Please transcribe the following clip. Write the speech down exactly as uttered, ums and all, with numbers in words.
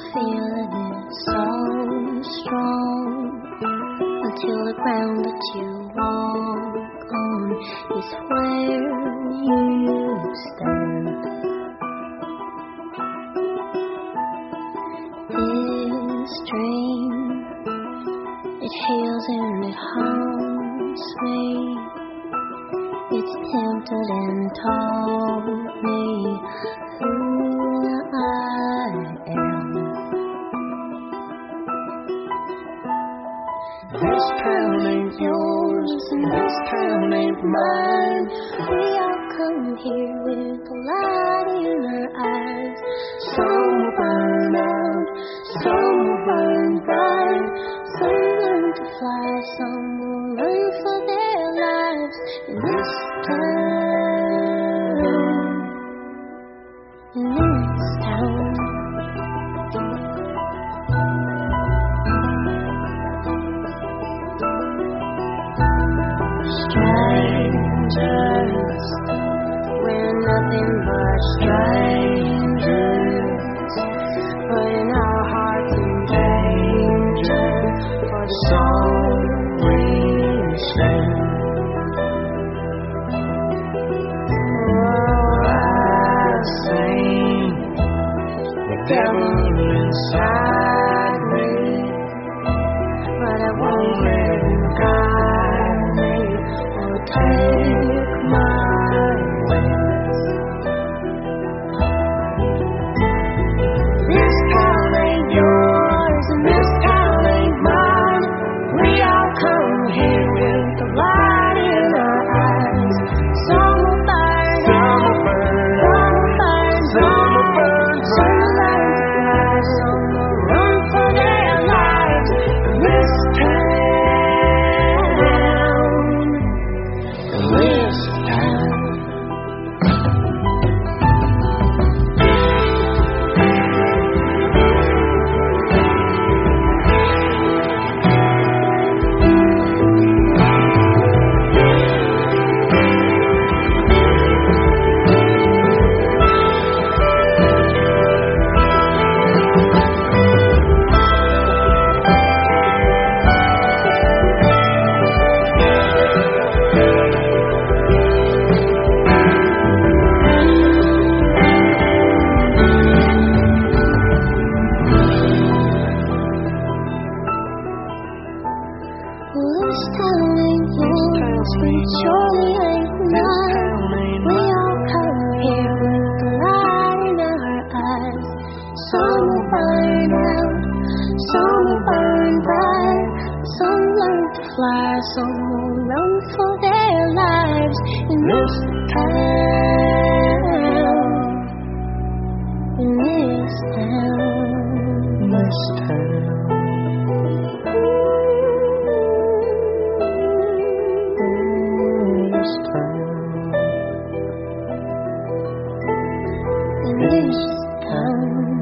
feeling it so strong until the ground that you walk on is where you stand. This dream, it heals and it haunts me. It's tempted and told me who I am. This town ain't yours and this town ain't mine. We all come here with the light in our eyes. Some will burn out, some will burn bright. Some learn to fly, some will run for their lives. In this town, in this town. Strangers, we're nothing but strangers, putting our hearts in danger for the song we sing. Oh, I sing the devil inside me, but I won't let him guide me or take my wings. This town ain't yours and this town ain't mine. We all come here with the light in our eyes. Some will burn, some will burn, some will burn, some will burn, some will run for their lives. In this town, in this town. This town ain't yours, it surely ain't mine. We all come here with the light in our eyes. Some will burn out, some will burn bright. Some learn to fly, some will run for their lives. In this town, in this town, this town. In this town.